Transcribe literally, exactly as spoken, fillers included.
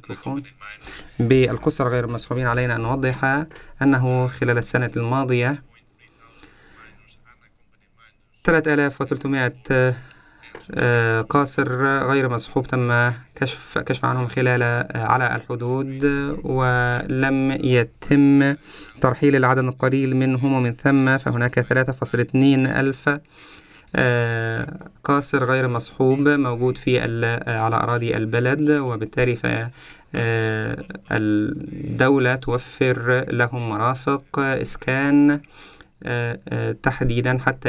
ميكروفون. بالقُصّر غير المصحوبين علينا أن نوضح أنه خلال السنة الماضية ثلاثة آلاف وثلاثمائة آه، قاصر غير مصحوب تم كشف كشف عنهم خلال آه، على الحدود، ولم يتم ترحيل العدد القليل منهم، ومن ثم فهناك ثلاثة فاصلة اثنين ألف آه، قاصر غير مصحوب موجود في ال- على أراضي البلد، وبالتالي ف آه، الدولة توفر لهم مرافق إسكان آه، آه، تحديدا حتى